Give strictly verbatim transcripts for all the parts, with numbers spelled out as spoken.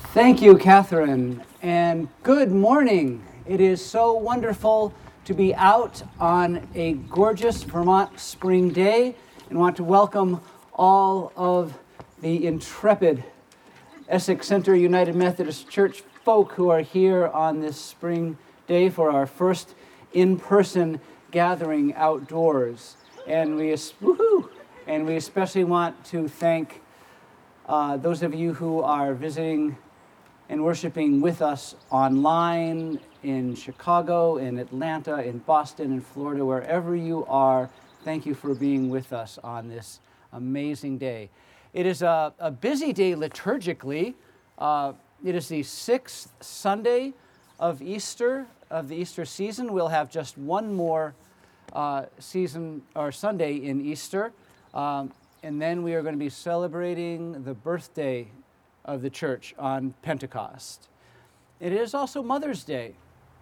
Thank you, Catherine, and good morning. It is so wonderful to be out on a gorgeous Vermont spring day and want to welcome all of the intrepid Essex Center United Methodist Church folk who are here on this spring day for our first in-person gathering outdoors. And we, woohoo, and we especially want to thank uh, those of you who are visiting and worshiping with us online in Chicago, in Atlanta, in Boston, in Florida, wherever you are. Thank you for being with us on this amazing day. It is a, a busy day liturgically. Uh, it is the sixth Sunday of Easter, of the Easter season. We'll have just one more uh, season or Sunday in Easter, um, and then we are going to be celebrating the birthday of the church on Pentecost. It is also Mother's Day.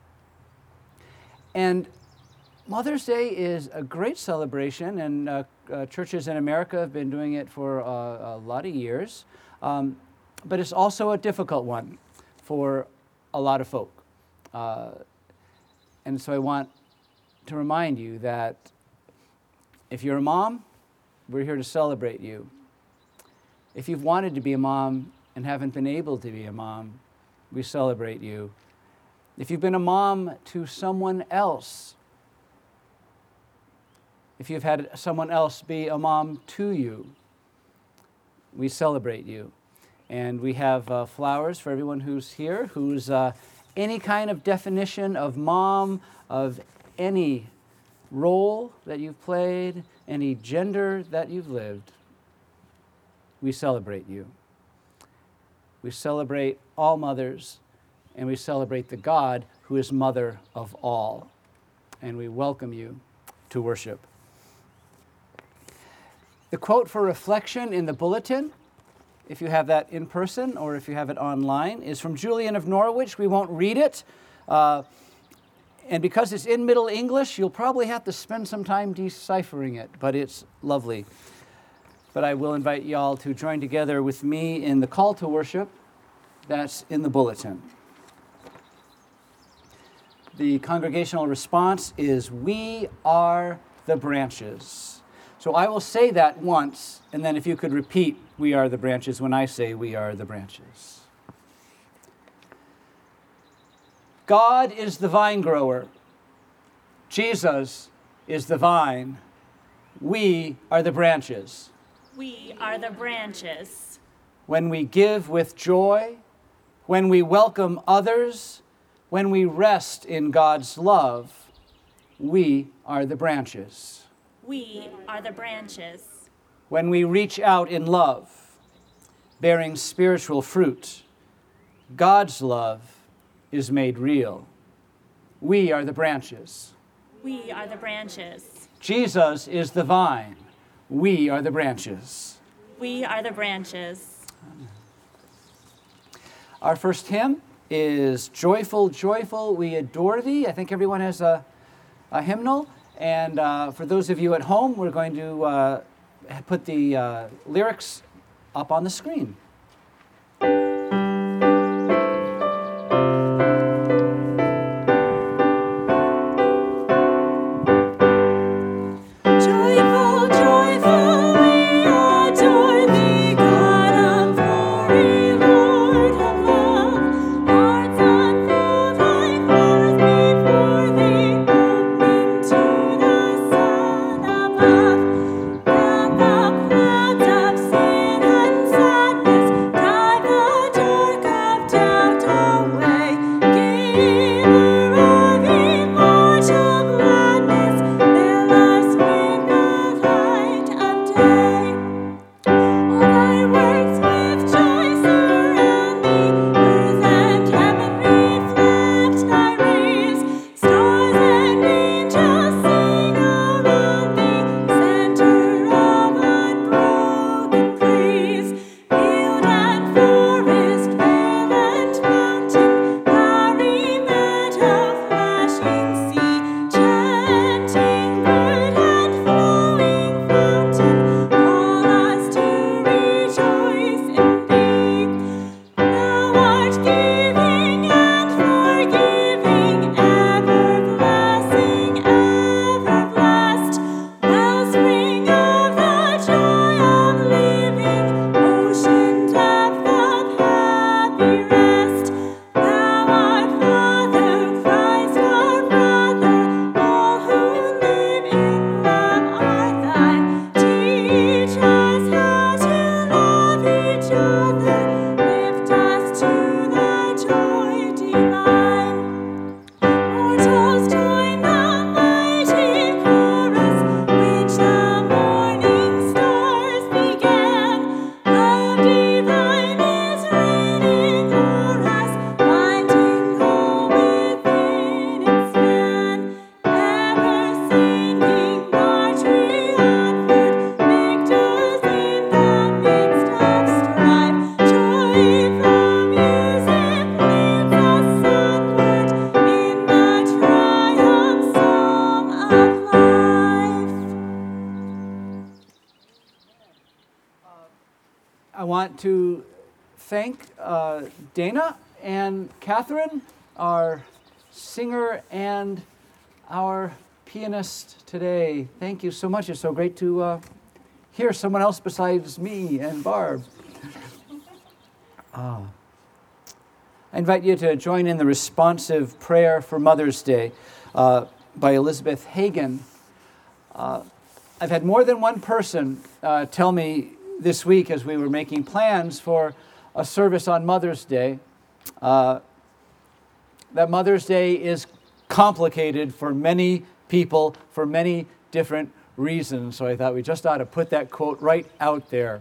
And Mother's Day is a great celebration, and uh, uh, churches in America have been doing it for uh, a lot of years. Um, but it's also a difficult one for a lot of folk. Uh, and so I want to remind you that if you're a mom, we're here to celebrate you. If you've wanted to be a mom and haven't been able to be a mom, we celebrate you. If you've been a mom to someone else, if you've had someone else be a mom to you, we celebrate you. And we have uh, flowers for everyone who's here, who's uh, any kind of definition of mom, of any role that you've played, any gender that you've lived. We celebrate you. We celebrate all mothers, and we celebrate the God who is mother of all. And we welcome you to worship. The quote for reflection in the bulletin, if you have that in person or if you have it online, is from Julian of Norwich. We won't read it. Uh, and because it's in Middle English, you'll probably have to spend some time deciphering it, but it's lovely. But I will invite y'all to join together with me in the call to worship that's in the bulletin. The congregational response is, "We are the branches." So I will say that once, and then if you could repeat, "We are the branches," when I say, "We are the branches." God is the vine grower. Jesus is the vine. We are the branches. We are the branches. When we give with joy, when we welcome others, when we rest in God's love, we are the branches. We are the branches. When we reach out in love, bearing spiritual fruit, God's love is made real. We are the branches. We are the branches. Jesus is the vine. We are the branches. We are the branches. Our first hymn is Joyful, Joyful, We Adore Thee. I think everyone has a, a hymnal. And uh, for those of you at home, we're going to uh, put the uh, lyrics up on the screen. Above, now the clouds of sin and sadness want to thank uh, Dana and Catherine, our singer and our pianist today. Thank you so much. It's so great to uh, hear someone else besides me and Barb. Ah. I invite you to join in the responsive prayer for Mother's Day uh, by Elizabeth Hagen. Uh, I've had more than one person uh, tell me this week as we were making plans for a service on Mother's Day uh, that Mother's Day is complicated for many people for many different reasons. So I thought we just ought to put that quote right out there.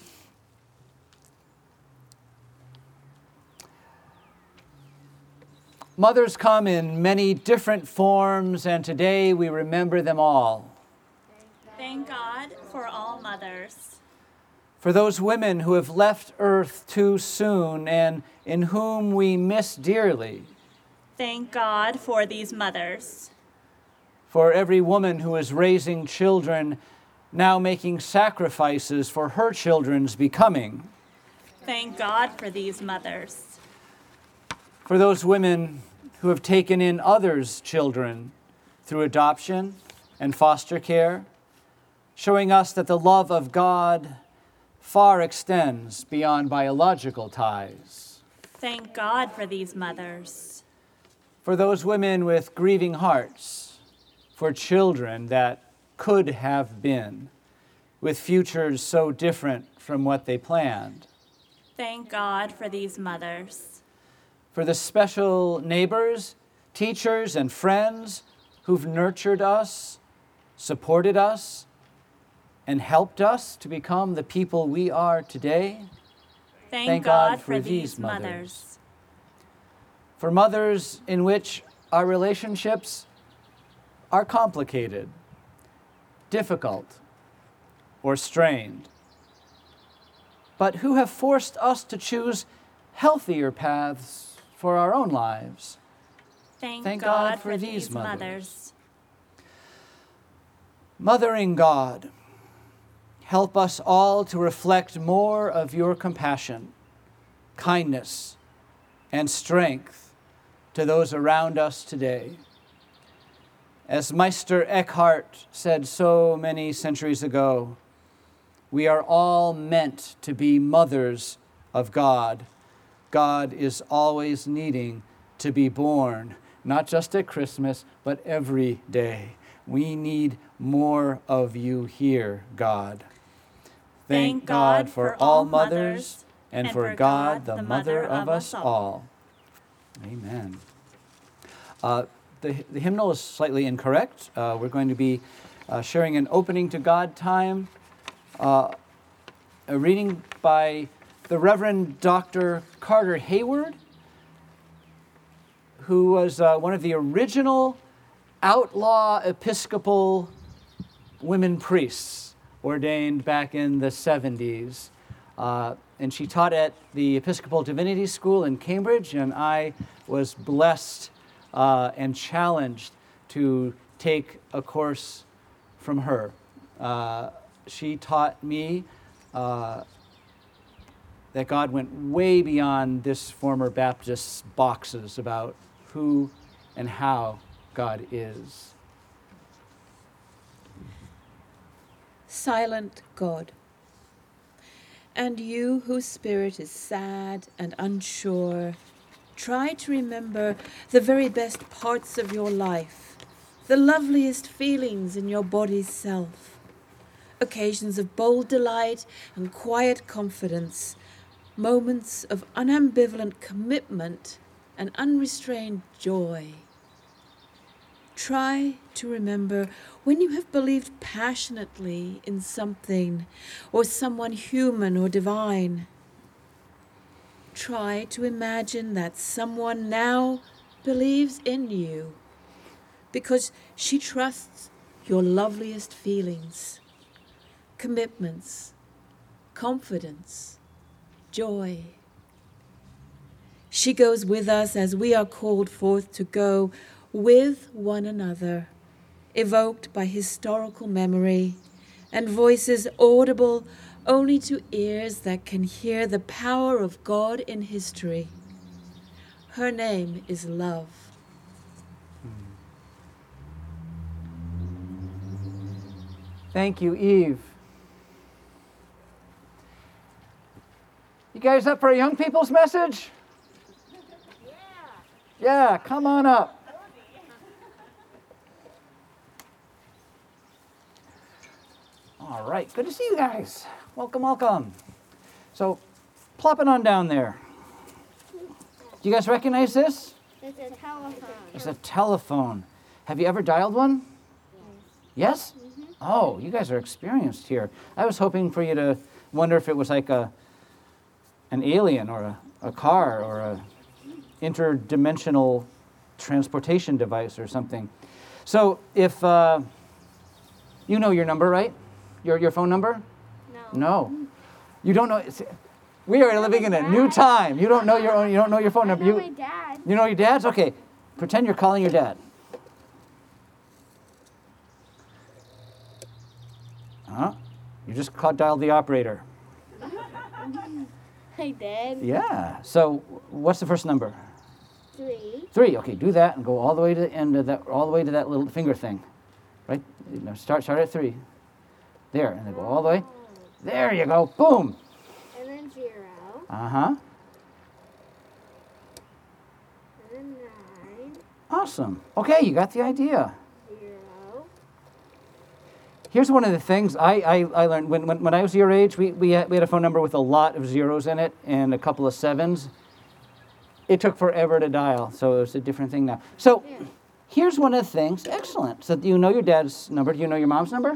Mothers come in many different forms, and today we remember them all. Thank God for all mothers. For those women who have left earth too soon and in whom we miss dearly. Thank God for these mothers. For every woman who is raising children, now making sacrifices for her children's becoming. Thank God for these mothers. For those women who have taken in others' children through adoption and foster care, showing us that the love of God far extends beyond biological ties. Thank God for these mothers. For those women with grieving hearts, for children that could have been, with futures so different from what they planned. Thank God for these mothers. For the special neighbors, teachers, and friends who've nurtured us, supported us, and helped us to become the people we are today. Thank, Thank God, God for for these these mothers. mothers. For mothers in which our relationships are complicated, difficult, or strained, but who have forced us to choose healthier paths for our own lives. Thank, Thank God, God for, for these these mothers. mothers. Mothering God, help us all to reflect more of your compassion, kindness, and strength to those around us today. As Meister Eckhart said so many centuries ago, we are all meant to be mothers of God. God is always needing to be born, not just at Christmas, but every day. We need more of you here, God. Thank God for all mothers and for God, the mother of us all. Amen. Uh, the, the hymnal is slightly incorrect. Uh, we're going to be uh, sharing an opening to God time, uh, a reading by the Reverend Doctor Carter Hayward, who was uh, one of the original outlaw Episcopal women priests ordained back in the seventies. Uh, and she taught at the Episcopal Divinity School in Cambridge, and I was blessed uh, and challenged to take a course from her. Uh, she taught me uh, that God went way beyond this former Baptist's boxes about who and how God is. Silent God. And you whose spirit is sad and unsure, try to remember the very best parts of your life, the loveliest feelings in your body's self, occasions of bold delight and quiet confidence, moments of unambivalent commitment and unrestrained joy. Try to remember when you have believed passionately in something or someone human or divine. Try to imagine that someone now believes in you because she trusts your loveliest feelings, commitments, confidence, joy. She goes with us as we are called forth to go with one another, evoked by historical memory and voices audible only to ears that can hear the power of God in history. Her name is love. Thank you, Eve. You guys up for a young people's message? Yeah. Yeah, come on up. All right, good to see you guys. Welcome, welcome. So, plop it on down there. Do you guys recognize this? It's a telephone. It's a telephone. Have you ever dialed one? Yes? Mm-hmm. Oh, you guys are experienced here. I was hoping for you to wonder if it was like a an alien or a, a car or a interdimensional transportation device or something. So if uh, you know your number, right? Your your phone number? No. No. You don't know. it's- We are living in a new time. You don't know your own. You don't know your phone I number. know You my dad. you know your dad's? Okay. Pretend you're calling your dad. Huh? You just called, dialed the operator. I did. Yeah. So what's the first number? Three. Three. Okay, do that and go all the way to the end of that, all the way to that little finger thing, right? You know, start start at three. There, and then go all the way. There you go. Boom. And then zero. Uh huh. And then nine. Awesome. Okay, you got the idea. Zero. Here's one of the things I, I, I learned when, when when I was your age. We we had, we had a phone number with a lot of zeros in it and a couple of sevens. It took forever to dial, so it's a different thing now. So. Yeah. Here's one of the things. Excellent. So do you know your dad's number? Do you know your mom's number?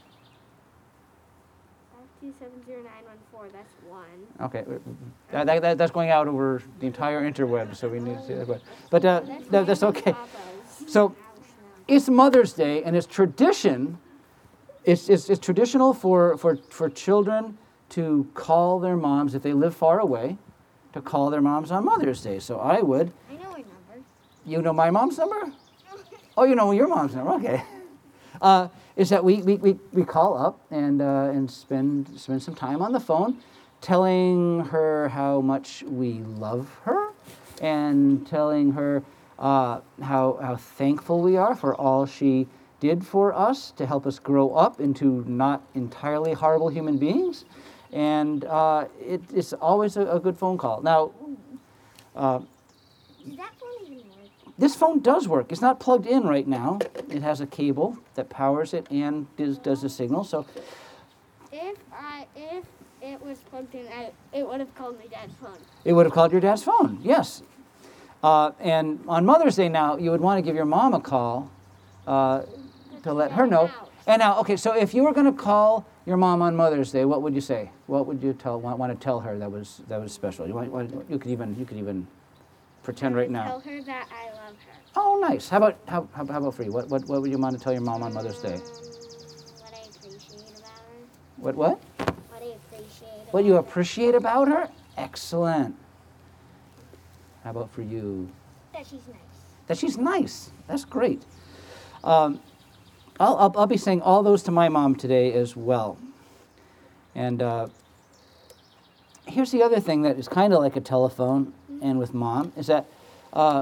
Five two seven zero nine one four. That's one. Okay. That, that, that- that's going out over the entire interweb, so we need to see that. But, but uh, that, that's okay. Papa's. So it's Mother's Day, and it's tradition. It's, it's, it's traditional for, for, for children to call their moms, if they live far away, to call their moms on Mother's Day. So I would. I know her number. You know my mom's number? Oh, you know your mom's number. Okay. Uh, is that we, we, we, we call up and uh, and spend spend some time on the phone, telling her how much we love her, and telling her uh, how how thankful we are for all she did for us to help us grow up into not entirely horrible human beings, and uh, it, it's always a, a good phone call. Now. Uh, Does that phone even work? This phone does work. It's not plugged in right now. It has a cable that powers it and does, does the signal. So If I if it was plugged in, I, it would have called my dad's phone. it would have called your dad's phone. Yes. Uh, and on Mother's Day now, you would want to give your mom a call uh, to let her know. And now, okay, so if you were going to call your mom on Mother's Day, what would you say? What would you tell want, want to tell her that was that was special? You want, want, you could even you could even pretend right now. Tell her that I love her. Oh, nice. How about how, how, how about for you? What, what what would you want to tell your mom on Mother's Day? Um, what I appreciate about her. What what? What I appreciate. What you about her. appreciate about her? Excellent. How about for you? That she's nice. That she's nice. That's great. Um, I'll, I'll, I'll be saying all those to my mom today as well. And uh, here's the other thing that is kind of like a telephone and with mom, is that uh,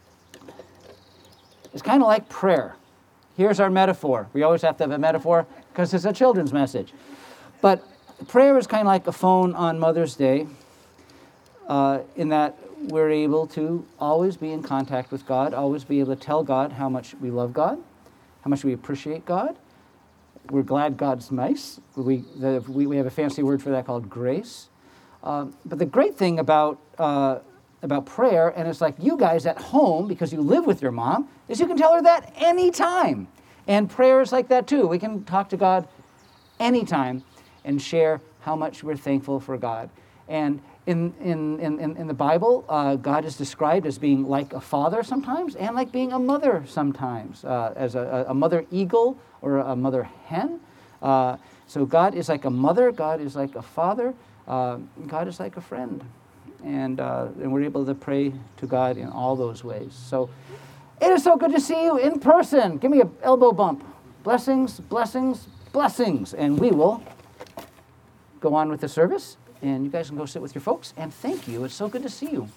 it's kind of like prayer. Here's our metaphor. We always have to have a metaphor because it's a children's message. But prayer is kind of like a phone on Mother's Day uh, in that we're able to always be in contact with God, always be able to tell God how much we love God, how much we appreciate God. We're glad God's nice. We, the, we, we have a fancy word for that called grace. Um, but the great thing about uh, about prayer, and it's like you guys at home, because you live with your mom, is you can tell her that anytime. And prayer is like that too. We can talk to God anytime and share how much we're thankful for God. And in in, in, in the Bible, uh, God is described as being like a father sometimes and like being a mother sometimes, uh, as a, a mother eagle or a mother hen. Uh, so God is like a mother, God is like a father, uh, God is like a friend. And, uh, and we're able to pray to God in all those ways. So it is so good to see you in person. Give me an elbow bump. Blessings, blessings, blessings. And we will go on with the service, and you guys can go sit with your folks. And thank you. It's so good to see you.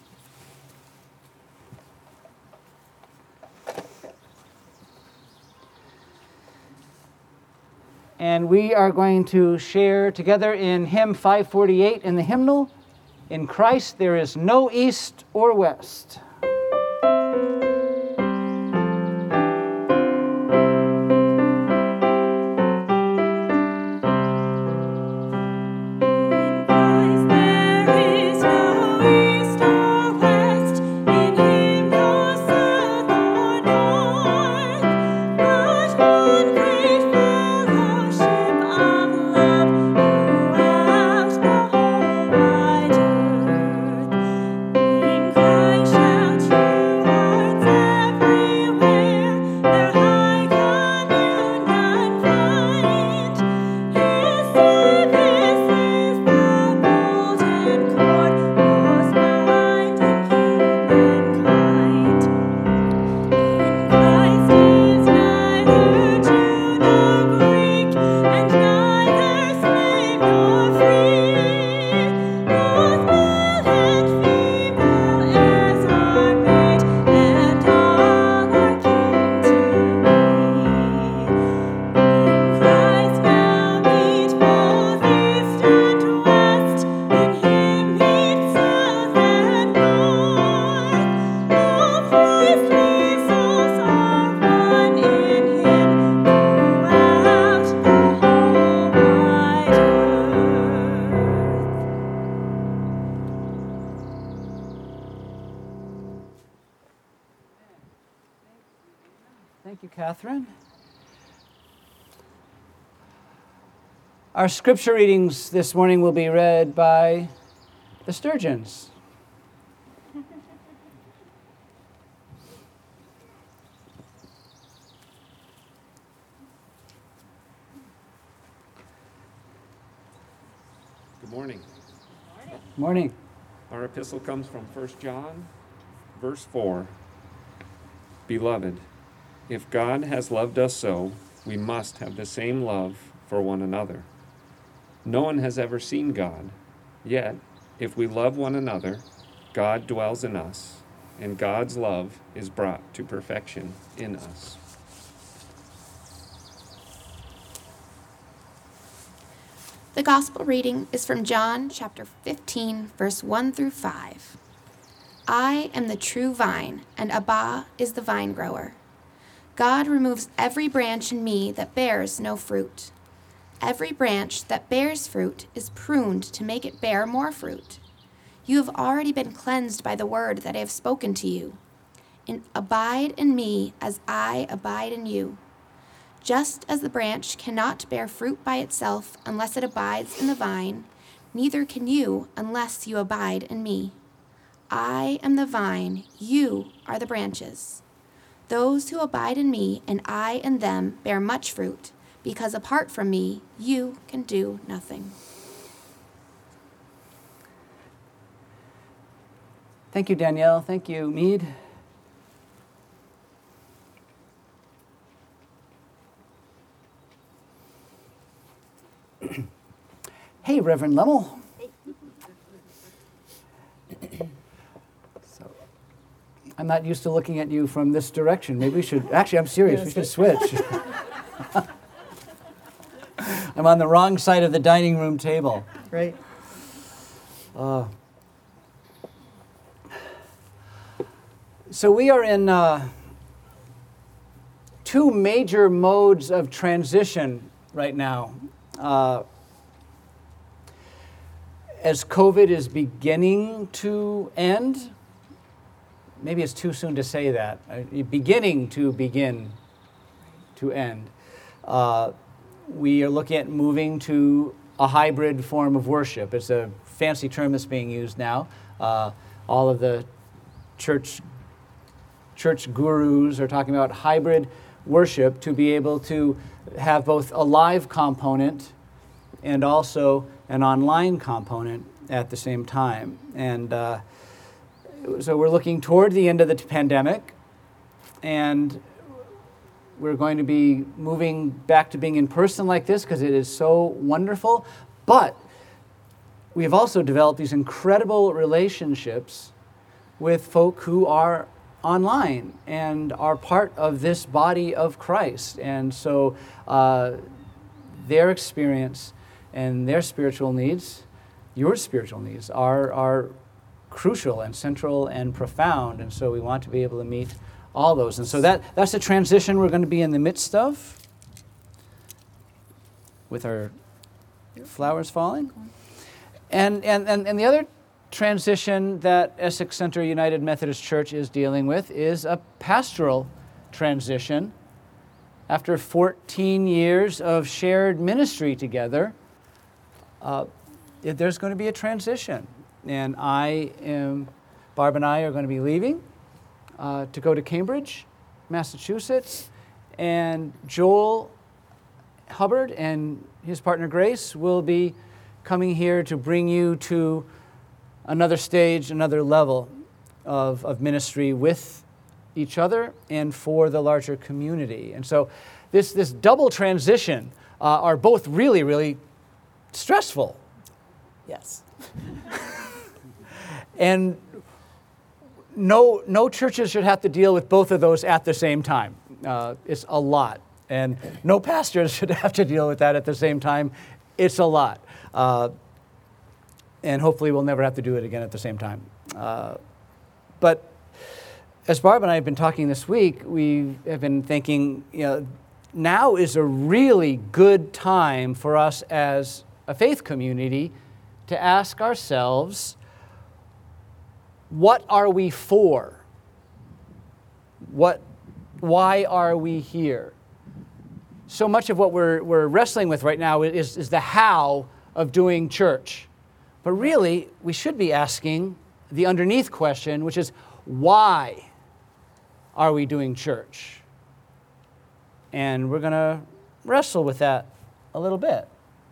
And we are going to share together in hymn five forty-eight in the hymnal, "In Christ there is no east or west." Thank you, Catherine. Our scripture readings this morning will be read by the Sturgeons. Good morning. Morning. Our epistle comes from First John, verse four. Beloved, if God has loved us so, we must have the same love for one another. No one has ever seen God, yet if we love one another, God dwells in us, and God's love is brought to perfection in us. The gospel reading is from John chapter fifteen, verse one through five. I am the true vine, and Abba is the vine grower. God removes every branch in me that bears no fruit. Every branch that bears fruit is pruned to make it bear more fruit. You have already been cleansed by the word that I have spoken to you. And abide in me as I abide in you. Just as the branch cannot bear fruit by itself unless it abides in the vine, neither can you unless you abide in me. I am the vine, you are the branches. Those who abide in me and I in them bear much fruit, because apart from me, you can do nothing. Thank you, Danielle. Thank you, Mead. Hey, Reverend Lemmel. So, I'm not used to looking at you from this direction. Maybe we should, actually, I'm serious, we should switch. I'm on the wrong side of the dining room table. Right. Uh, so we are in uh, two major modes of transition right now. Uh, as COVID is beginning to end, maybe it's too soon to say that, uh, beginning to begin to end, uh, we are looking at moving to a hybrid form of worship. It's a fancy term that's being used now. Uh, all of the church church gurus are talking about hybrid worship, to be able to have both a live component and also an online component at the same time. And uh, so we're looking toward the end of the pandemic, and we're going to be moving back to being in person like this because it is so wonderful. But we have also developed these incredible relationships with folk who are online and are part of this body of Christ. And so uh, their experience and their spiritual needs, your spiritual needs, are, are crucial and central and profound. And so we want to be able to meet all those. And so that, that's the transition we're going to be in the midst of with our flowers falling. And, and, and, and the other transition that Essex Center United Methodist Church is dealing with is a pastoral transition. After fourteen years of shared ministry together, uh, there's going to be a transition. And I am, Barb and I are going to be leaving uh, to go to Cambridge, Massachusetts, and Joel Hubbard and his partner Grace will be coming here to bring you to another stage, another level of, of ministry with each other and for the larger community. And so this, this double transition uh, are both really, really stressful. Yes. And no, no churches should have to deal with both of those at the same time. Uh, it's a lot. And no pastors should have to deal with that at the same time. It's a lot. Uh, and hopefully we'll never have to do it again at the same time. Uh, but as Barb and I have been talking this week, we have been thinking, you know, now is a really good time for us as a faith community to ask ourselves, what are we for? What, why are we here? So much of what we're, we're wrestling with right now is, is the how of doing church. But really, we should be asking the underneath question, which is, why are we doing church? And we're going to wrestle with that a little bit.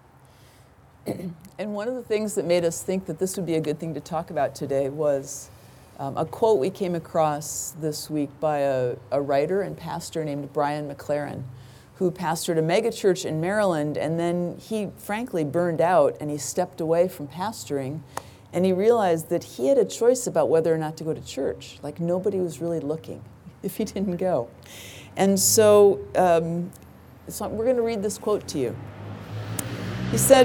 And one of the things that made us think that this would be a good thing to talk about today was um, a quote we came across this week by a, a writer and pastor named Brian McLaren, who pastored a megachurch in Maryland, and then he frankly burned out and he stepped away from pastoring, and he realized that he had a choice about whether or not to go to church. Like, nobody was really looking if he didn't go. And so, um, so we're going to read this quote to you. He said,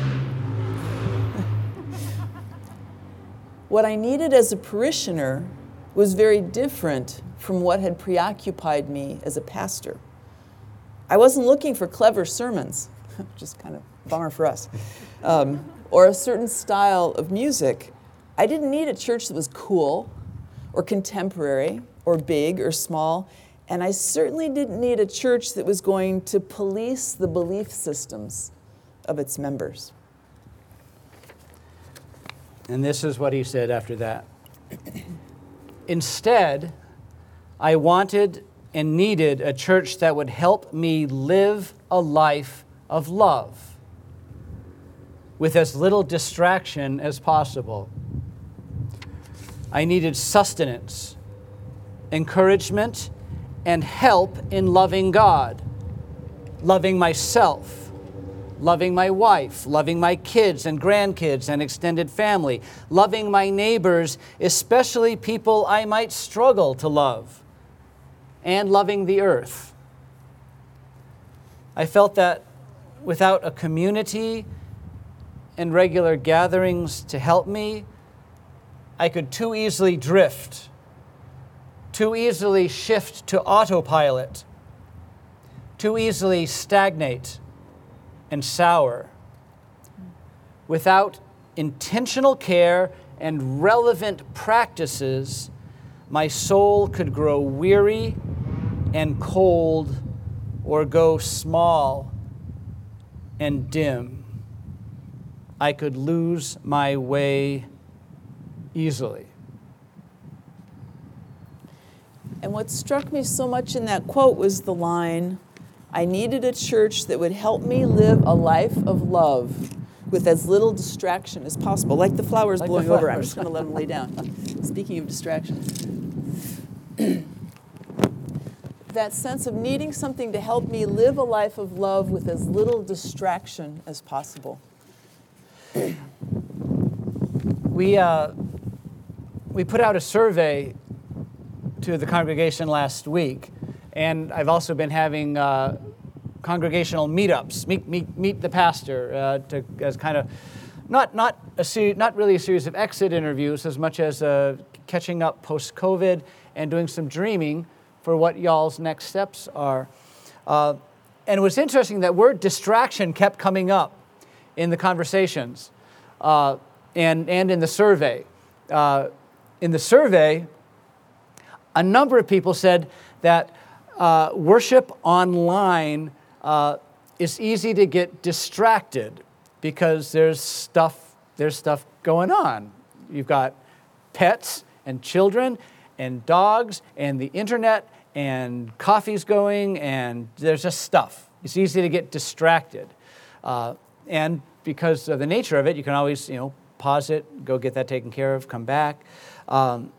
"What I needed as a parishioner was very different from what had preoccupied me as a pastor. I wasn't looking for clever sermons," which is kind of a bummer for us, um, or a certain style of music. I didn't need a church that was cool or contemporary or big or small, and I certainly didn't need a church that was going to police the belief systems of its members. And this is what he said after that. "Instead, I wanted and needed a church that would help me live a life of love with as little distraction as possible. I needed sustenance, encouragement, and help in loving God, loving myself, loving my wife, loving my kids and grandkids and extended family, loving my neighbors, especially people I might struggle to love, and loving the earth. I felt that without a community and regular gatherings to help me, I could too easily drift, too easily shift to autopilot, too easily stagnate and sour. Without intentional care and relevant practices, my soul could grow weary and cold or go small and dim. I could lose my way easily." And what struck me so much in that quote was the line, "I needed a church that would help me live a life of love with as little distraction as possible." Like the flowers Like blowing the over, I'm flowers. just going to let them lay down. Speaking of distractions. That sense of needing something to help me live a life of love with as little distraction as possible. we uh, we put out a survey to the congregation last week, and I've also been having uh, congregational meetups, meet meet meet the pastor, uh, to as kind of not not a ser- not really a series of exit interviews as much as uh, catching up post-COVID and doing some dreaming for what y'all's next steps are. Uh, and it was interesting that word distraction kept coming up in the conversations uh, and, and in the survey. Uh, in the survey, a number of people said that uh, worship online uh, is easy to get distracted because there's stuff, there's stuff going on. You've got pets and children and dogs and the internet and coffee's going and there's just stuff. It's easy to get distracted. Uh, and because of the nature of it, you can always, you know, pause it, go get that taken care of, come back. Um,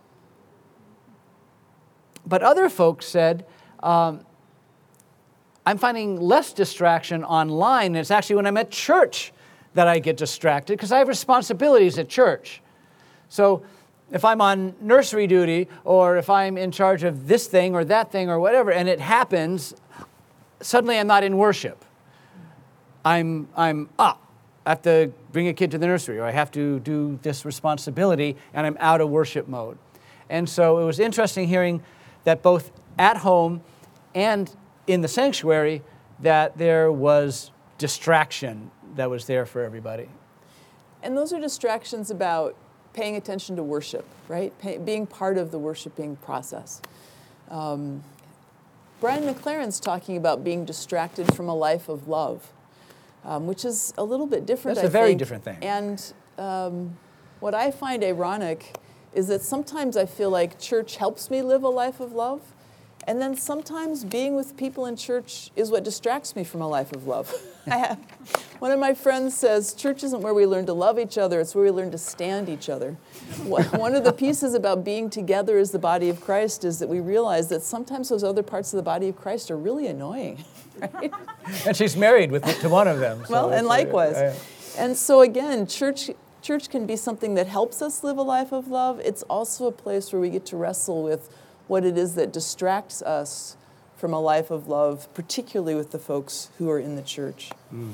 but other folks said, um, I'm finding less distraction online, and it's actually when I'm at church that I get distracted because I have responsibilities at church. So if I'm on nursery duty or if I'm in charge of this thing or that thing or whatever, and it happens, suddenly I'm not in worship. I'm I'm up. I have to bring a kid to the nursery, or I have to do this responsibility, and I'm out of worship mode. And so it was interesting hearing that both at home and in the sanctuary that there was distraction that was there for everybody. And those are distractions about paying attention to worship, right? Pay, being part of the worshiping process. Um, Brian McLaren's talking about being distracted from a life of love, um, which is a little bit different, That's I a very think. different thing. And um, what I find ironic is that sometimes I feel like church helps me live a life of love, and then sometimes being with people in church is what distracts me from a life of love. I have, one of my friends says, church isn't where we learn to love each other, it's where we learn to stand each other. One of the pieces about being together as the body of Christ is that we realize that sometimes those other parts of the body of Christ are really annoying, right? And she's married with to one of them. So well, and likewise. Uh, and so again, church church can be something that helps us live a life of love. It's also a place where we get to wrestle with what it is that distracts us from a life of love, particularly with the folks who are in the church. Mm.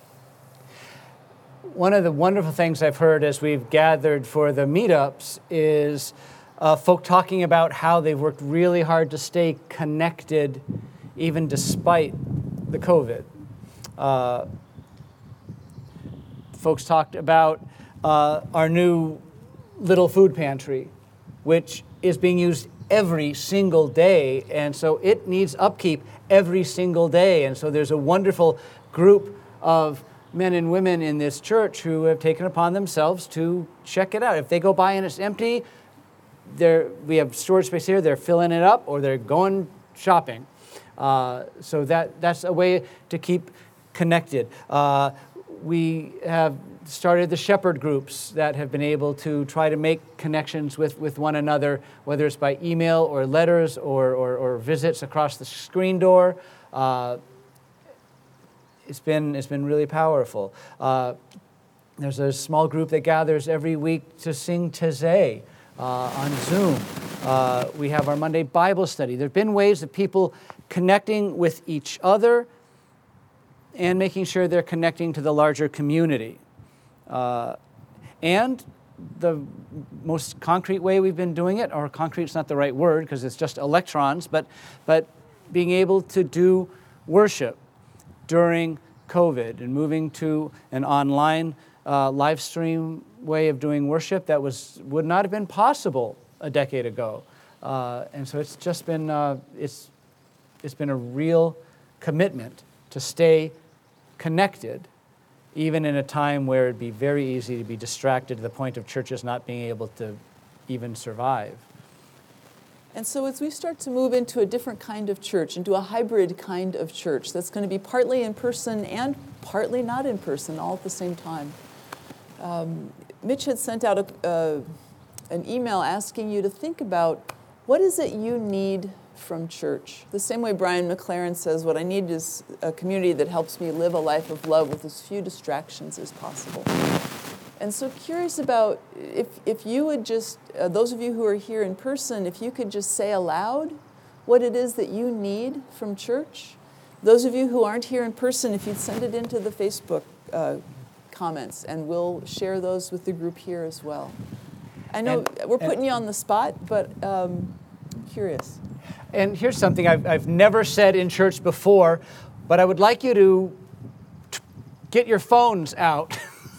One of the wonderful things I've heard as we've gathered for the meetups is uh, folk talking about how they've worked really hard to stay connected even despite the COVID. Uh, folks talked about uh, our new little food pantry, which is being used every single day, and so it needs upkeep every single day. And so there's a wonderful group of men and women in this church who have taken upon themselves to check it out. If they go by and it's empty, they're, we have storage space here, they're filling it up, or they're going shopping. Uh, so that that's a way to keep connected. Uh, we have started the shepherd groups that have been able to try to make connections with, with one another, whether it's by email or letters or, or, or visits across the screen door. Uh, it's been it's been really powerful. Uh, there's a small group that gathers every week to sing Taizé uh, on Zoom. Uh, we have our Monday Bible study. There have been ways of people connecting with each other and making sure they're connecting to the larger community. Uh, and the most concrete way we've been doing it, or concrete's not the right word because it's just electrons, but but being able to do worship during COVID and moving to an online uh, live stream way of doing worship that was would not have been possible a decade ago. Uh, and so it's just been uh, it's it's been a real commitment to stay connected, even in a time where it'd be very easy to be distracted to the point of churches not being able to even survive. And so as we start to move into a different kind of church, into a hybrid kind of church that's going to be partly in person and partly not in person all at the same time, um, Mitch had sent out a, uh, an email asking you to think about what is it you need from church. The same way Brian McLaren says, what I need is a community that helps me live a life of love with as few distractions as possible. And so curious about if, if you would just, uh, those of you who are here in person, if you could just say aloud what it is that you need from church. Those of you who aren't here in person, if you'd send it into the Facebook uh, comments, and we'll share those with the group here as well. I know And- we're putting and- you on the spot, but um, curious. And here's something I've, I've never said in church before, but I would like you to t- get your phones out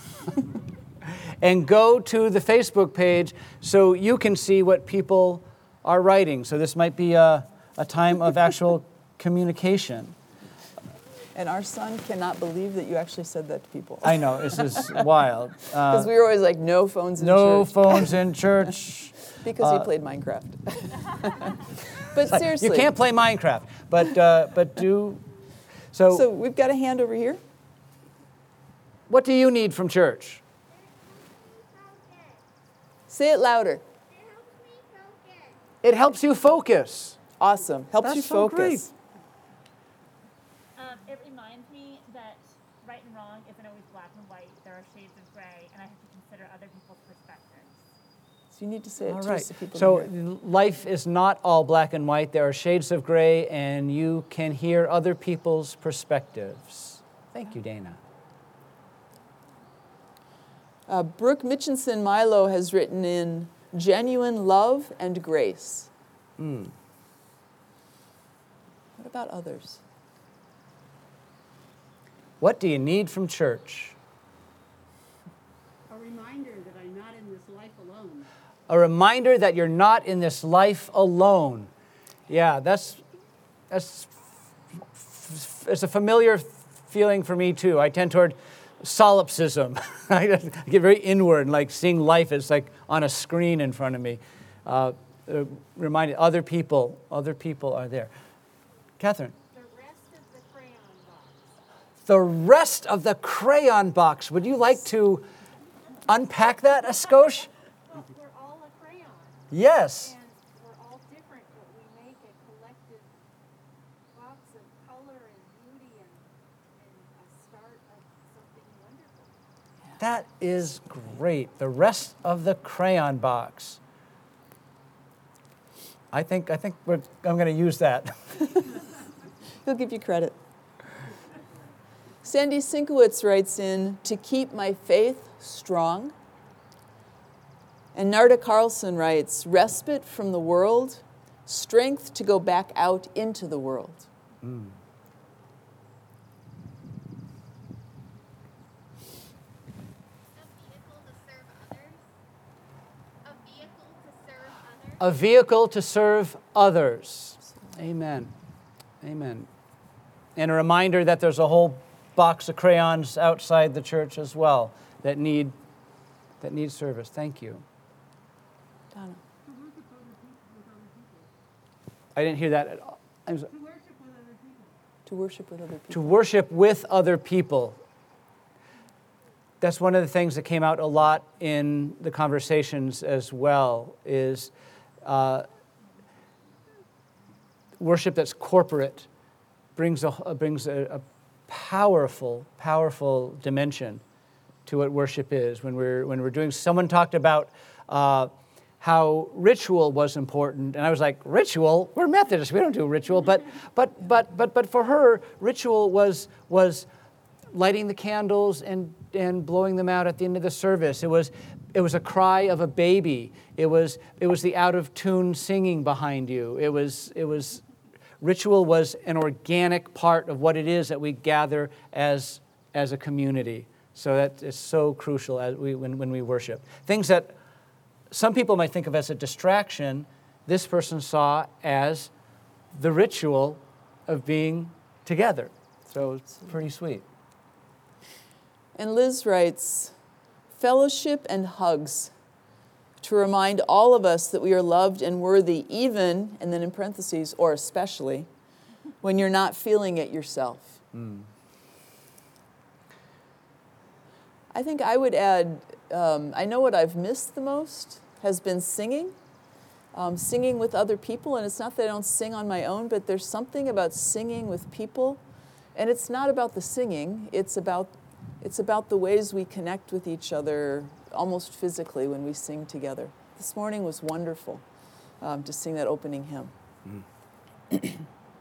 and go to the Facebook page so you can see what people are writing. So this might be a, a time of actual communication. And our son cannot believe that you actually said that to people. I know, this is wild. Because Uh, we were always like, no phones in no church. phones in church. Because uh, he played Minecraft. But Like, seriously. you can't play Minecraft, but uh, but do. So, So we've got a hand over here. what do you need from church? Say it louder. It helps you focus. Awesome. Helps That's you so focus. great. Um, it reminds me that right and wrong isn't always black and white. There are shades of gray, and I have to consider other people's perspectives. So you need to say it All too right. so people So can hear it. life is not all black and white. There are shades of gray, and you can hear other people's perspectives. Thank you, Dana. Uh, Brooke Mitchinson Milo has written in genuine love and grace. Mm. What about others? What do you need from church? A reminder that I'm not in this life alone. A reminder that you're not in this life alone. Yeah, that's that's it's a familiar feeling for me too. I tend toward solipsism. I get very inward, like seeing life as like on a screen in front of me. Uh, uh, reminded other people, other people are there. Catherine. The rest of the crayon box. The rest of the crayon box. Would you like to unpack that, Askosh? Well, we're all a crayon, Yes. and we're all different, but we make a collective box of color and beauty and, and a start of something wonderful. That is great. The rest of the crayon box. I think I think we're, I'm going to use that. He'll give you credit. Sandy Sinkowitz writes in, to keep my faith strong. And Narda Carlson writes, respite from the world, strength to go back out into the world. Mm. A vehicle to serve others. Amen. Amen. And a reminder that there's a whole box of crayons outside the church as well that need that need service. Thank you. Donna. I didn't hear that at all. I'm so- To worship with other people. to worship with other people. That's one of the things that came out a lot in the conversations as well, is uh, worship that's corporate brings a, brings a, a powerful, powerful dimension to what worship is. When we're, when we're doing, someone talked about uh, how ritual was important, and I was like, ritual? We're Methodists, we don't do ritual, but but but but but for her, ritual was was lighting the candles and and blowing them out at the end of the service. It was it was a cry of a baby. It was it was the out of tune singing behind you. It was it was ritual was an organic part of what it is that we gather as as a community. So that is so crucial as we when when we worship. Things that some people might think of as a distraction, this person saw as the ritual of being together. So it's pretty sweet. And Liz writes, fellowship and hugs to remind all of us that we are loved and worthy, even, and then in parentheses, or especially, when you're not feeling it yourself. Mm. I think I would add, um, I know what I've missed the most has been singing, um, singing with other people. And it's not that I don't sing on my own, but there's something about singing with people. And it's not about the singing, it's about, it's about the ways we connect with each other almost physically when we sing together. This morning was wonderful um, to sing that opening hymn. Mm.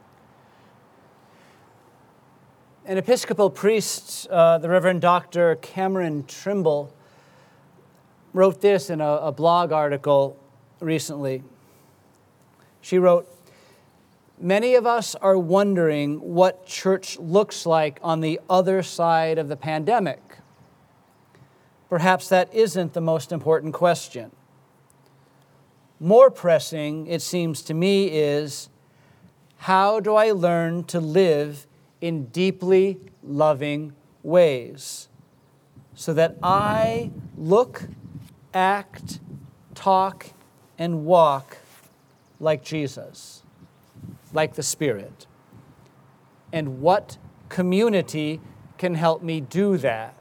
An Episcopal priest, uh, the Reverend Doctor Cameron Trimble, wrote this in a, a blog article recently. She wrote, "Many of us are wondering what church looks like on the other side of the pandemic. Perhaps that isn't the most important question. More pressing, it seems to me, is how do I learn to live in deeply loving ways so that I look, act, talk, and walk like Jesus, like the Spirit? And what community can help me do that?"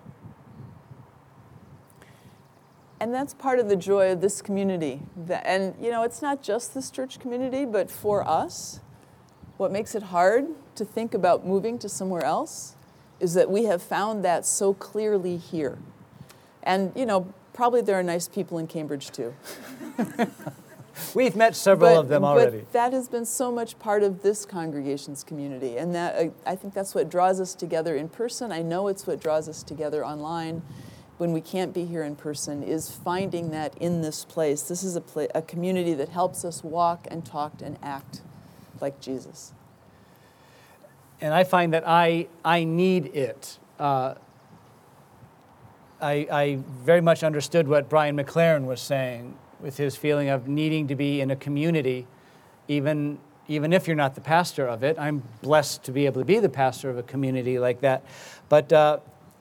And that's part of the joy of this community. That, and, you know, it's not just this church community, but for us, what makes it hard to think about moving to somewhere else is that we have found that so clearly here. And, you know, probably there are nice people in Cambridge, too. We've met several but, of them already. But that has been so much part of this congregation's community. And that uh, I think that's what draws us together in person. I know it's what draws us together online when we can't be here in person, is finding that in this place. This is a, pla- a community that helps us walk and talk and act like Jesus. And I find that I, I need it. Uh, I, I very much understood what Brian McLaren was saying with his feeling of needing to be in a community, even, even if you're not the pastor of it. I'm blessed to be able to be the pastor of a community like that. But uh,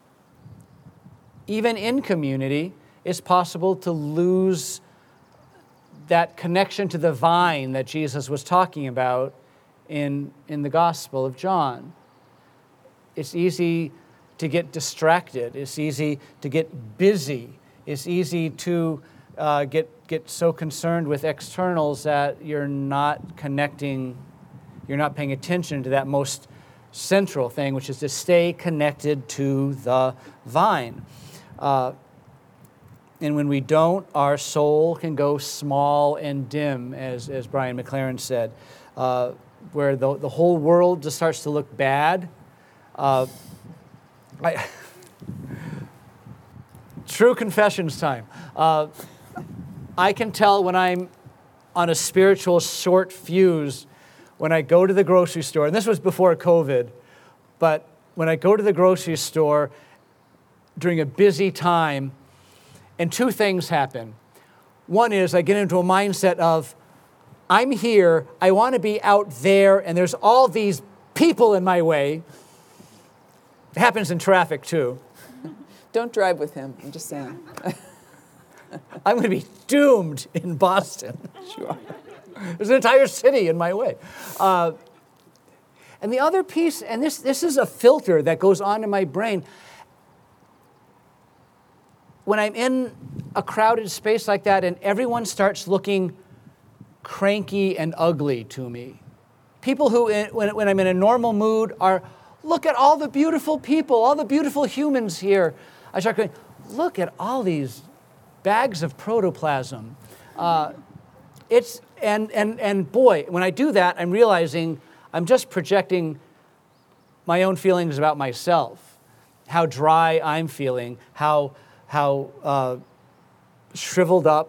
even in community, it's possible to lose that connection to the vine that Jesus was talking about in, in the Gospel of John. It's easy to get distracted. It's easy to get busy. It's easy to uh, get, get so concerned with externals that you're not connecting, you're not paying attention to that most central thing, which is to stay connected to the vine. Uh, and when we don't, our soul can go small and dim, as, as Brian McLaren said, uh, where the, the whole world just starts to look bad. Uh, I, true confessions time. Uh, I can tell when I'm on a spiritual short fuse when I go to the grocery store, and this was before COVID, but when I go to the grocery store during a busy time, and two things happen. One is I get into a mindset of, I'm here, I want to be out there, and there's all these people in my way. It happens in traffic, too. Don't drive with him, I'm just saying. I'm going to be doomed in Boston. Sure. There's an entire city in my way. Uh, and the other piece, and this, this is a filter that goes on in my brain, when I'm in a crowded space like that and everyone starts looking cranky and ugly to me. People who, when, when I'm in a normal mood, are, look at all the beautiful people, all the beautiful humans here. I start going, look at all these bags of protoplasm. Uh, it's, and, and, and boy, when I do that, I'm realizing I'm just projecting my own feelings about myself, how dry I'm feeling, how how uh, shriveled up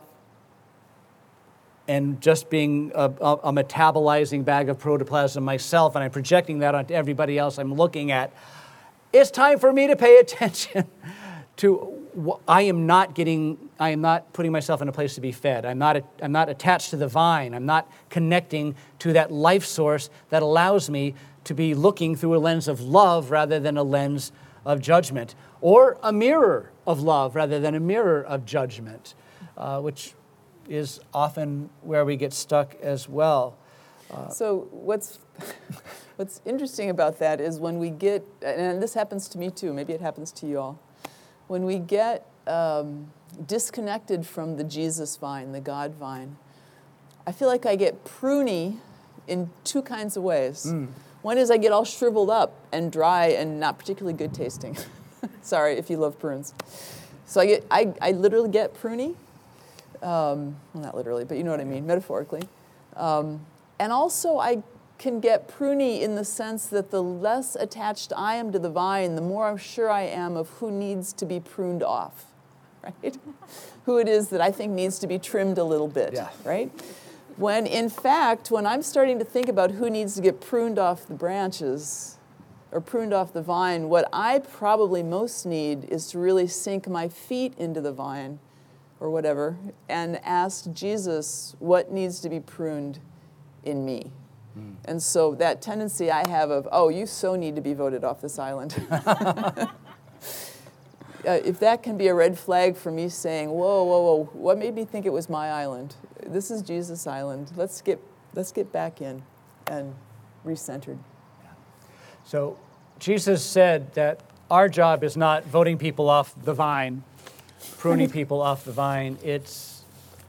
and just being a, a, a metabolizing bag of protoplasm myself, and I'm projecting that onto everybody else I'm looking at. It's time for me to pay attention to, I am not getting, I am not putting myself in a place to be fed. I'm not, I'm not attached to the vine. I'm not connecting to that life source that allows me to be looking through a lens of love rather than a lens of judgment, or a mirror of love rather than a mirror of judgment, uh, which is often where we get stuck as well. Uh, so what's what's interesting about that is when we get, and this happens to me too, maybe it happens to you all, when we get um, disconnected from the Jesus vine, the God vine, I feel like I get pruny in two kinds of ways. Mm. One is I get all shriveled up and dry and not particularly good tasting. Sorry if you love prunes. So I get, I, I literally get pruny. Um, well, not literally, but you know what I mean, metaphorically. Um, and also I can get pruny in the sense that the less attached I am to the vine, the more I'm sure I am of who needs to be pruned off, right? Who it is that I think needs to be trimmed a little bit, Yeah. right? When in fact, when I'm starting to think about who needs to get pruned off the branches or pruned off the vine, what I probably most need is to really sink my feet into the vine or whatever and ask Jesus what needs to be pruned in me. Mm. And so that tendency I have of, oh, you so need to be voted off this island. uh, if that can be a red flag for me saying, whoa, whoa, whoa, what made me think it was my island? This is Jesus' island. Let's get, let's get back in and recentered. So Jesus said that our job is not voting people off the vine, pruning people off the vine. It's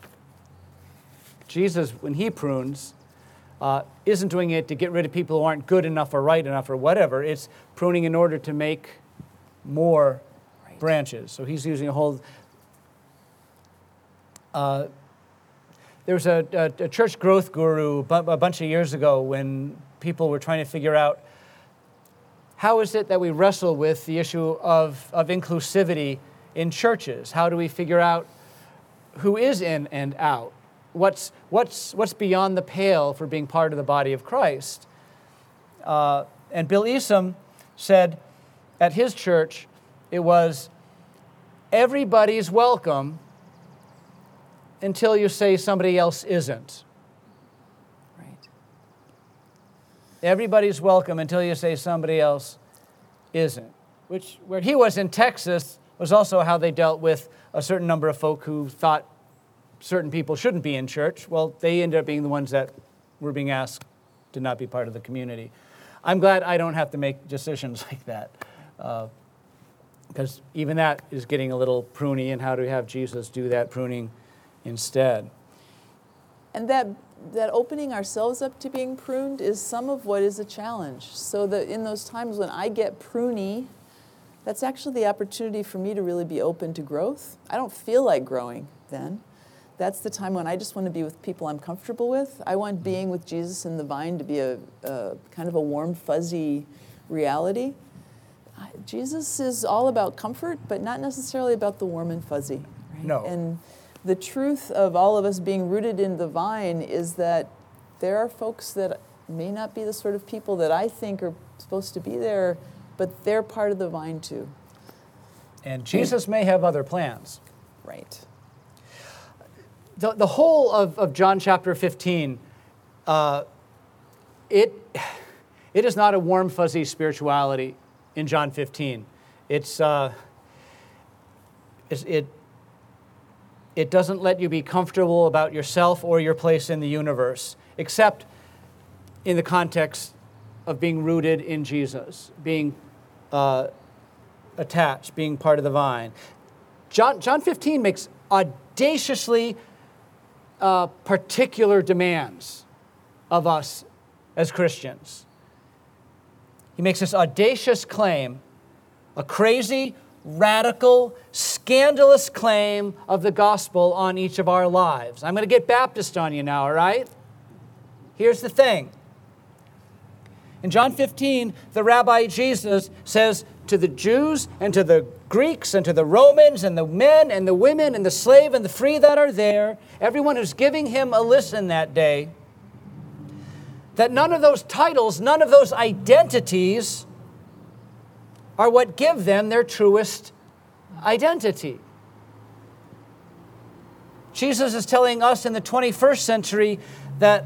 Jesus, when he prunes, uh, isn't doing it to get rid of people who aren't good enough or right enough or whatever. It's pruning in order to make more right. branches. So he's using a whole... Uh, there was a, a, a church growth guru a bunch of years ago when people were trying to figure out how is it that we wrestle with the issue of, of inclusivity in churches? How do we figure out who is in and out? What's, what's, what's beyond the pale for being part of the body of Christ? Uh, and Bill Easom said at his church, it was everybody's welcome until you say somebody else isn't. Right. Everybody's welcome until you say somebody else isn't. Which, where he was in Texas, was also how they dealt with a certain number of folk who thought certain people shouldn't be in church. Well, they ended up being the ones that were being asked to not be part of the community. I'm glad I don't have to make decisions like that, uh, because even that is getting a little pruny, and how do we have Jesus do that pruning instead? And that that opening ourselves up to being pruned is some of what is a challenge. So that in those times when I get pruny, that's actually the opportunity for me to really be open to growth. I don't feel like growing then. That's the time when I just want to be with people I'm comfortable with. I want being with Jesus and the vine to be a, a kind of a warm, fuzzy reality. Jesus is all about comfort, but not necessarily about the warm and fuzzy. Right? No. And the truth of all of us being rooted in the vine is that there are folks that may not be the sort of people that I think are supposed to be there, but they're part of the vine too. And Jesus may have other plans. Right. The, the whole of, of John chapter fifteen, uh, it, it is not a warm, fuzzy spirituality in John fifteen. It's, uh, it's, it, it doesn't let you be comfortable about yourself or your place in the universe, except in the context of being rooted in Jesus, being uh, attached, being part of the vine. John, John fifteen makes audaciously uh, particular demands of us as Christians. He makes this audacious claim, a crazy, radical, scandalous claim of the gospel on each of our lives. I'm going to get Baptist on you now, all right? Here's the thing. In John fifteen, the Rabbi Jesus says to the Jews and to the Greeks and to the Romans and the men and the women and the slave and the free that are there, everyone who's giving him a listen that day, that none of those titles, none of those identities are what give them their truest identity. Jesus is telling us in the twenty-first century that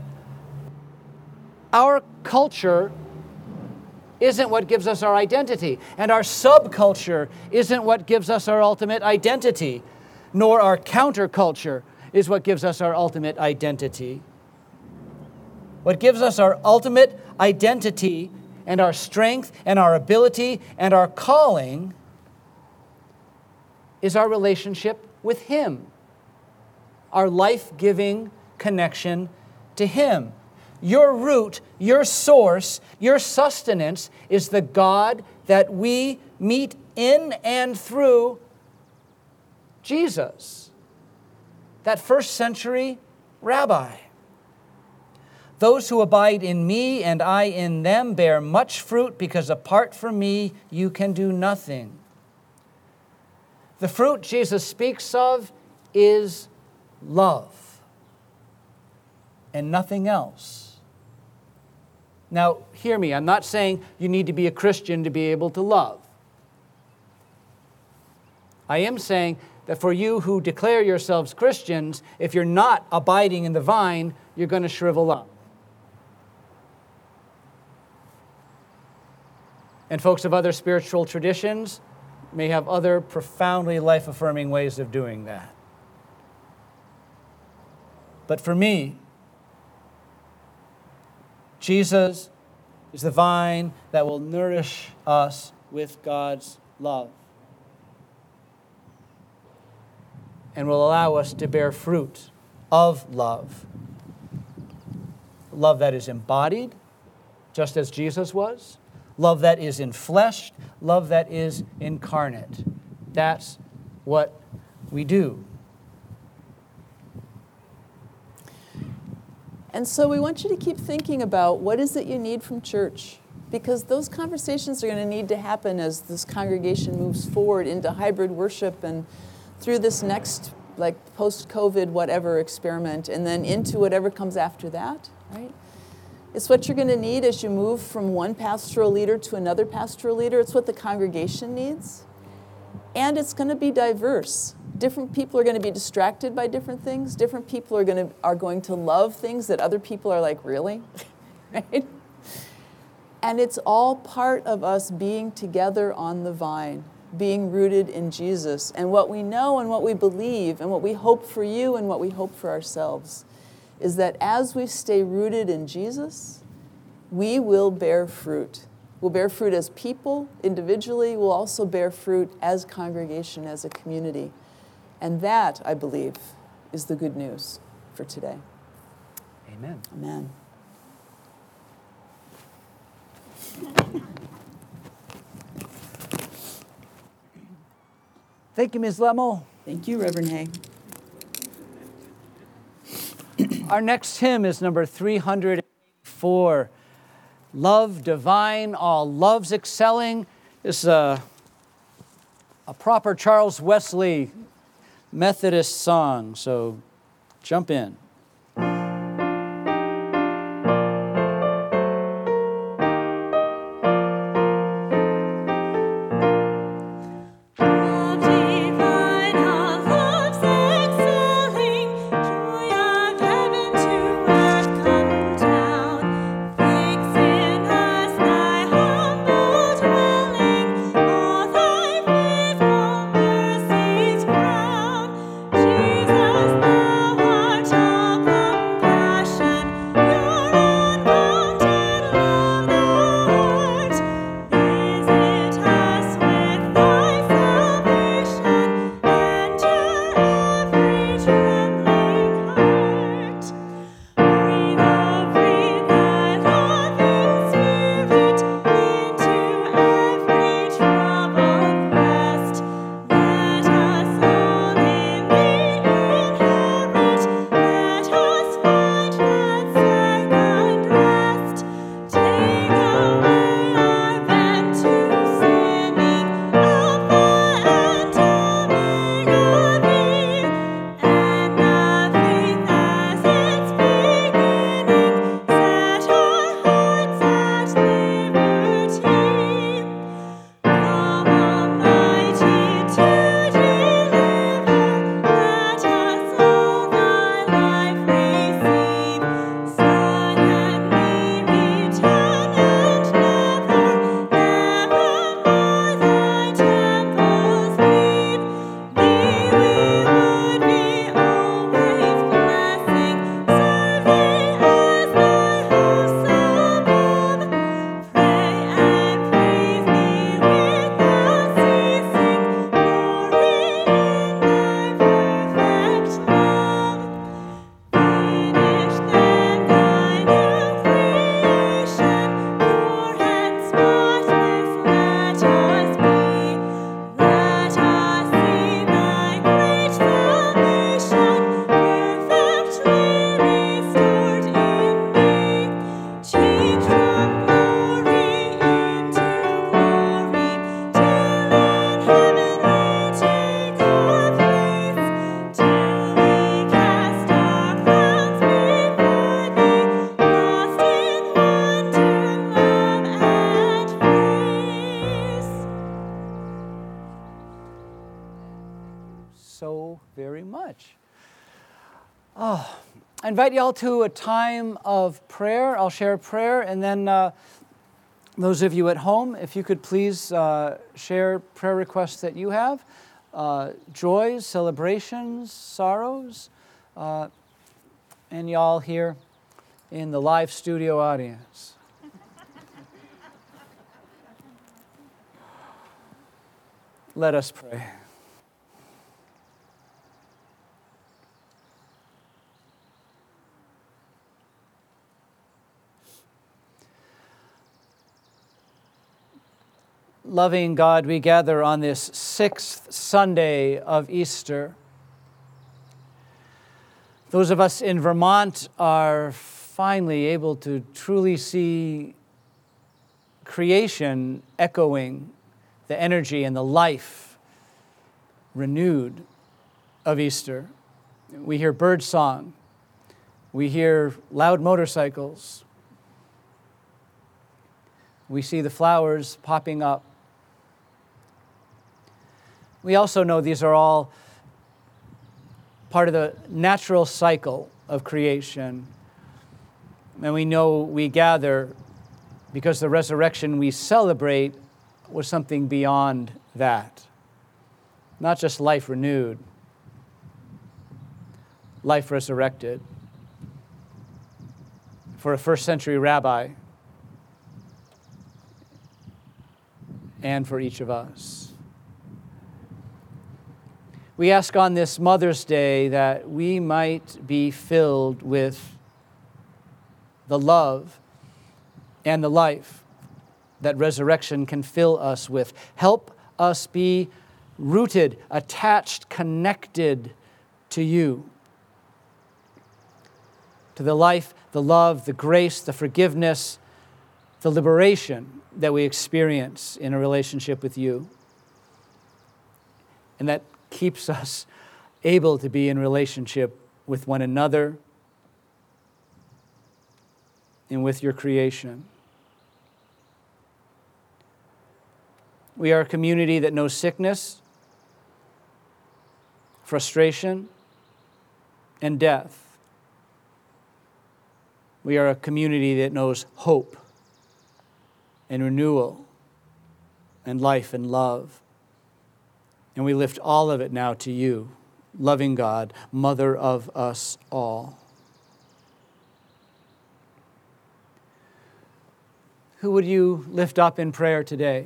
our culture isn't what gives us our identity, and our subculture isn't what gives us our ultimate identity, nor our counterculture is what gives us our ultimate identity. What gives us our ultimate identity and our strength and our ability and our calling is our relationship with Him, our life-giving connection to Him. Your root, your source, your sustenance is the God that we meet in and through Jesus, that first century rabbi. Those who abide in me and I in them bear much fruit, because apart from me you can do nothing. The fruit Jesus speaks of is love and nothing else. Now, hear me. I'm not saying you need to be a Christian to be able to love. I am saying that for you who declare yourselves Christians, if you're not abiding in the vine, you're going to shrivel up. And folks of other spiritual traditions may have other profoundly life-affirming ways of doing that. But for me, Jesus is the vine that will nourish us with God's love and will allow us to bear fruit of love. Love that is embodied, just as Jesus was. Love that is enfleshed. Love that is incarnate. That's what we do. And so we want you to keep thinking about what is it you need from church, because those conversations are going to need to happen as this congregation moves forward into hybrid worship and through this next, like, post-COVID whatever experiment, and then into whatever comes after that, right? It's what you're going to need as you move from one pastoral leader to another pastoral leader. It's what the congregation needs. And it's going to be diverse. Different people are going to be distracted by different things. Different people are going to are going to love things that other people are like, really? Right? And it's all part of us being together on the vine, being rooted in Jesus, and what we know and what we believe and what we hope for you and what we hope for ourselves is that as we stay rooted in Jesus, we will bear fruit. We'll bear fruit as people, individually. We'll also bear fruit as congregation, as a community. And that, I believe, is the good news for today. Amen. Amen. Thank you, Miz Lemo. Thank you, Reverend Hay. Our next hymn is number three hundred eighty-four. Love divine, all loves excelling. This is a, a proper Charles Wesley Methodist song, so jump in. Jesus, thou art invite you all to a time of prayer. I'll share a prayer, and then uh, those of you at home, if you could please uh, share prayer requests that you have, uh, joys, celebrations, sorrows, uh, and y'all here in the live studio audience. Let us pray. Loving God, we gather on this sixth Sunday of Easter. Those of us in Vermont are finally able to truly see creation echoing the energy and the life renewed of Easter. We hear bird song. We hear loud motorcycles. We see the flowers popping up. We also know these are all part of the natural cycle of creation. And we know we gather because the resurrection we celebrate was something beyond that. Not just life renewed, life resurrected. For a first century rabbi, and for each of us. We ask on this Mother's Day that we might be filled with the love and the life that resurrection can fill us with. Help us be rooted, attached, connected to you, to the life, the love, the grace, the forgiveness, the liberation that we experience in a relationship with you. And that keeps us able to be in relationship with one another and with your creation. We are a community that knows sickness, frustration, and death. We are a community that knows hope and renewal and life and love. And we lift all of it now to you, loving God, Mother of us all. Who would you lift up in prayer today?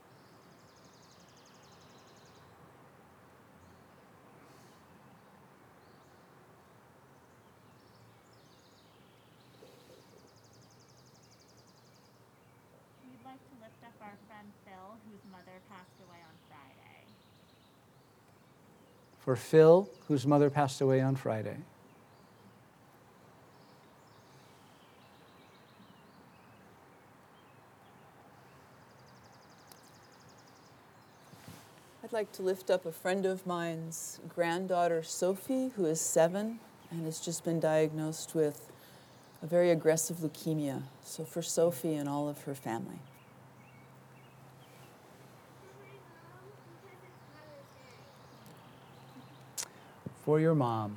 We'd like to lift up our friend Phil, whose mother passed away on Friday. For Phil, whose mother passed away on Friday. I'd like to lift up a friend of mine's granddaughter, Sophie, who is seven and has just been diagnosed with a very aggressive leukemia. So for Sophie and all of her family. For your mom.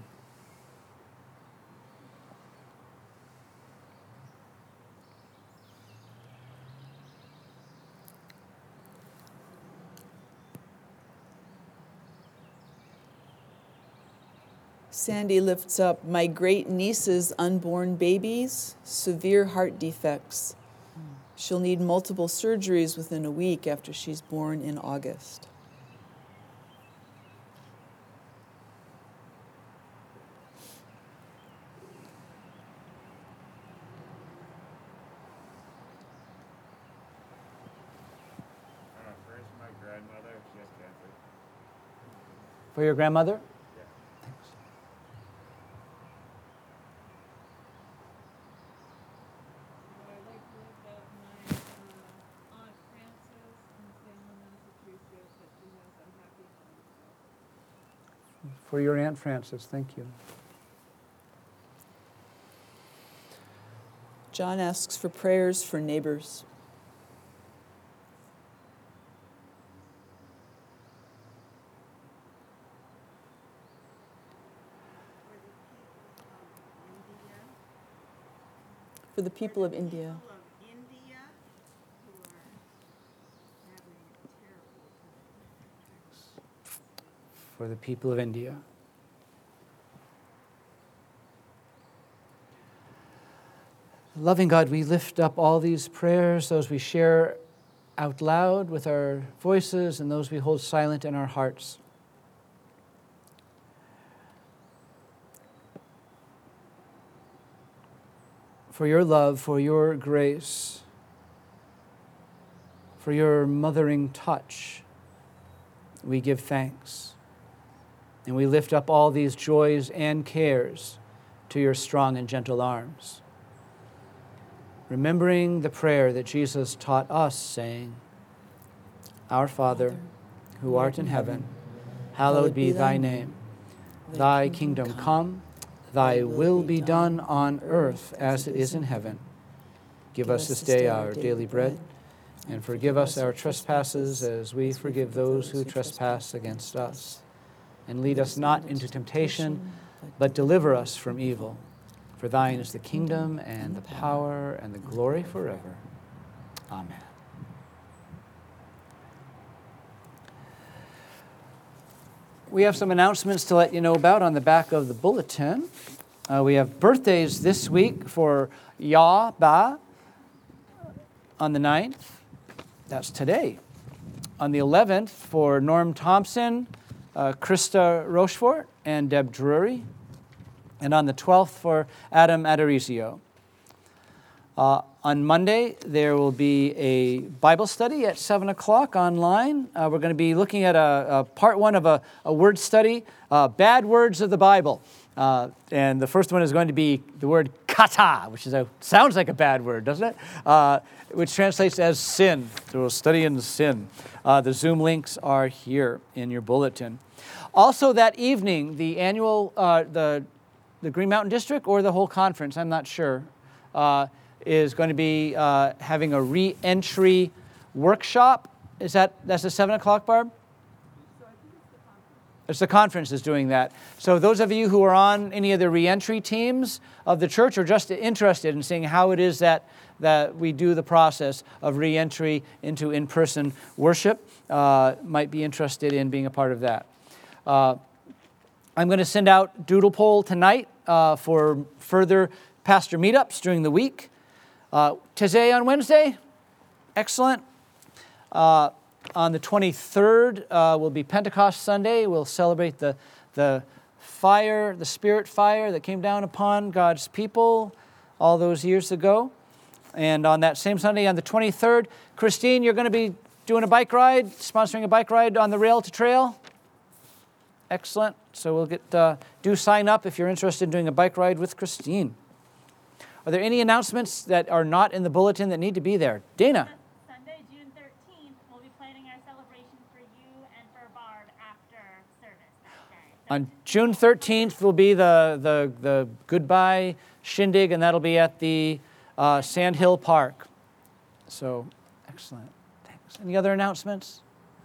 Sandy lifts up my great niece's unborn babies, severe heart defects. She'll need multiple surgeries within a week after she's born in August. Uh, first, my grandmother, she has cancer. For your grandmother? I'd like to lift up my uh, Aunt Frances in Salem, Massachusetts, that she has unhappy home. For your Aunt Frances, thank you. John asks for prayers for neighbors. For the people of India. People of India who are having a terrible time. For the people of India. Loving God, we lift up all these prayers, those we share out loud with our voices and those we hold silent in our hearts. For your love, for your grace, for your mothering touch, we give thanks. And we lift up all these joys and cares to your strong and gentle arms. Remembering the prayer that Jesus taught us, saying, Our Father, who art in heaven, hallowed be thy name. Thy kingdom come, thy will be done on earth as it is in heaven. Give us this day our daily bread, and forgive us our trespasses as we forgive those who trespass against us. And lead us not into temptation, but deliver us from evil. For thine is the kingdom and the power and the glory forever. Amen. We have some announcements to let you know about on the back of the bulletin. Uh, we have birthdays this week for Ya Ba on the ninth. That's today. On the eleventh for Norm Thompson, uh, Krista Rochefort, and Deb Drury. And on the twelfth for Adam Adorizio. Uh, on Monday, there will be a Bible study at seven o'clock online. Uh, we're going to be looking at a, a part one of a, a word study, uh, Bad Words of the Bible. Uh, and the first one is going to be the word kata, which is a, sounds like a bad word, doesn't it? Uh, which translates as sin. So we'll study in sin. Uh, the Zoom links are here in your bulletin. Also that evening, the annual, uh, the the Green Mountain District or the whole conference, I'm not sure, uh, is going to be uh, having a re-entry workshop. Is that, that's at seven o'clock, Barb? It's the conference is doing that. So those of you who are on any of the re-entry teams of the church or just interested in seeing how it is that, that we do the process of re-entry into in-person worship, uh, might be interested in being a part of that. Uh, I'm going to send out doodle poll tonight uh, for further pastor meetups during the week. Uh, Taizé on Wednesday, excellent. Uh, on the twenty-third uh, will be Pentecost Sunday. We'll celebrate the the fire, the Spirit fire that came down upon God's people all those years ago. And on that same Sunday, on the twenty-third, Christine, you're going to be doing a bike ride, sponsoring a bike ride on the Rail to Trail. Excellent. So we'll get uh, do sign up if you're interested in doing a bike ride with Christine. Are there any announcements that are not in the bulletin that need to be there? Dana. Sunday, June thirteenth, we'll be planning our celebration for you and for Barb after service that day. So On June thirteenth will be the, the, the goodbye shindig, and that'll be at the uh, Sand Hill Park. So, excellent. Thanks. Any other announcements?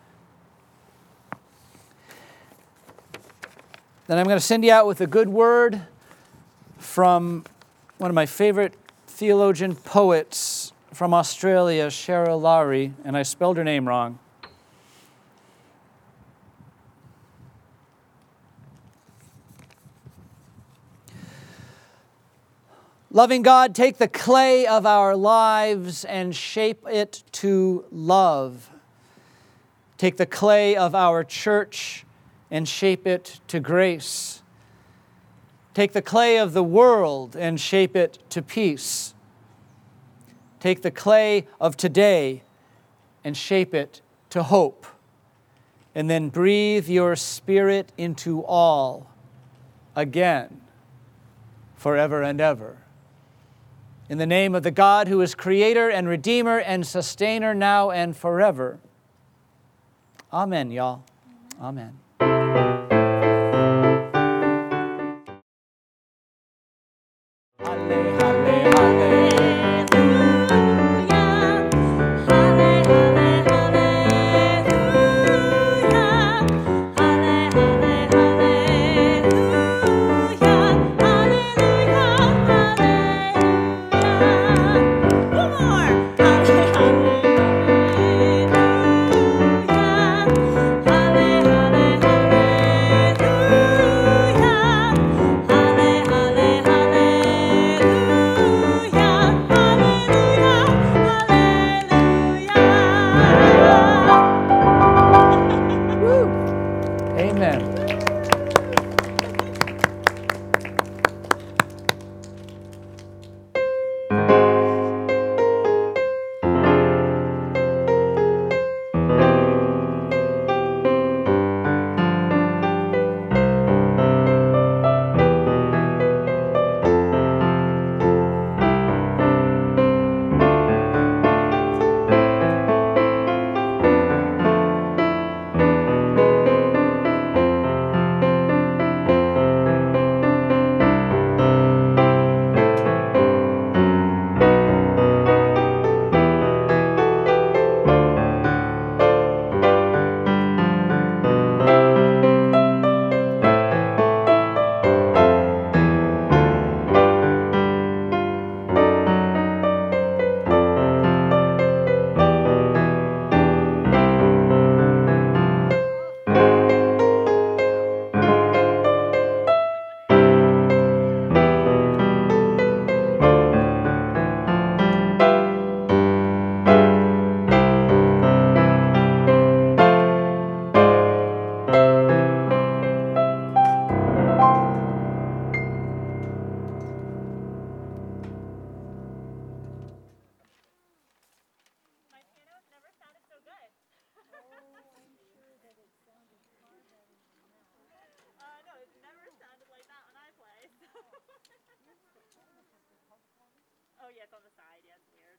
Then I'm going to send you out with a good word from one of my favorite theologian poets from Australia, Cheryl Lowry, and I spelled her name wrong. Loving God, take the clay of our lives and shape it to love. Take the clay of our church and shape it to grace. Take the clay of the world and shape it to peace. Take the clay of today and shape it to hope. And then breathe your Spirit into all again, forever and ever. In the name of the God who is Creator and Redeemer and Sustainer now and forever. Amen, y'all. Amen. Hallelujah. Oh, yeah, it's on the side. Yeah, it's weird.